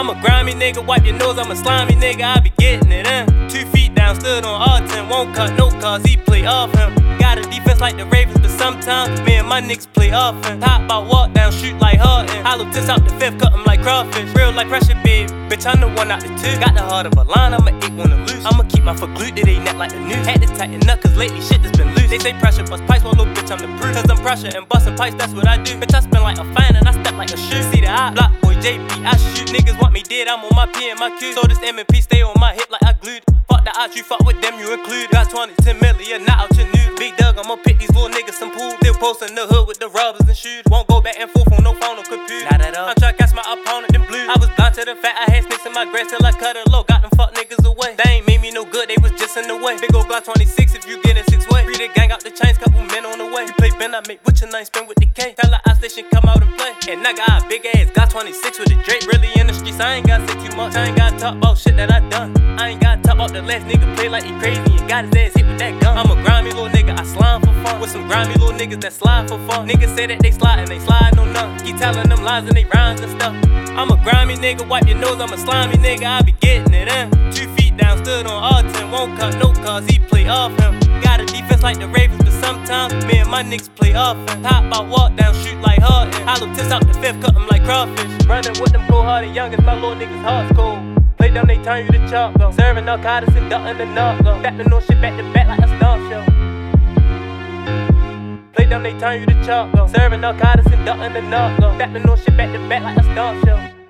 I'm a grimy nigga, wipe your nose, I'm a slimy nigga, I be getting it in. 2 feet down, stood on all 10, won't cut no cause he play off him. Got a defense like the Ravens, but sometimes me and my niggas play offense. Top out, walk down, shoot like Harden. Hollow tips out the fifth, cut 'em like crawfish. Real like pressure, babe. Bitch, I'm the one out the two. Got the heart of a lion, I'm a 8, wanna lose. I'ma keep my foot glued to they neck like the news. Had to tighten up, cause lately shit has been loose. They say pressure bust pipes, well, little bitch, I'm the proof. Cause I'm pressure and bustin' pipes, that's what I do. Bitch, I spin like a fan and I step like a shoe. See the eye, block boy, JB, I shoot. Niggas want me dead, I'm on my P and my Q. So this M&P stay on my hip like I glued. Fuck the odds, you fuck with them, you include. Got 20, 10 million, not out your nude. Big Doug, I'ma pick these little niggas some pool. Still postin' the hood with the rubbers and shoes. Won't go back and forth on no phone or computer. Not at all. I'm tryna catch my opponent in blue. I was blind to the fact I had snakes in my grass till I cut it low. Got them fuck niggas away. They ain't made me no good, they was just in the way. Big ol' Glock 26 if you get in 6 way. Free the gang out the chains, couple men on the way. You play Ben, I make with your name, spin with the K. Tell the I station come out and play. And I got a big ass Glock 26 with a Drake. Really in the streets, I ain't gotta say too much. I ain't gotta talk about shit that I done. I ain't gotta talk about the last nigga play like he crazy and got his ass hit with that gun. I'm a grimy little nigga, I slime for fun. With some grimy little niggas that slide for fun. Niggas say that they slide and they slide on nothing. Keep telling them lies and they rhymes and stuff. I'm a grimy nigga, wipe your nose, I'm a slimy nigga, I be getting it in. 2 feet down, stood on all 10, won't cut no cause he play off him. Got a defense like the Ravens, but sometimes me and my niggas play offense. Top out, walk down, shoot like Harden. Hollow tips out the fifth, cut 'em like crawfish. Running with them cold hearted youngest, my little niggas heart's cold. Play them, they turn you to chalk, go. Serving narcotics and ducking the knock, go. Back to no shit, back to back like a star show. Play them, they turn you to chalk, go. Serving narcotics and ducking the knock, go. Back to no shit, back to back like a star show.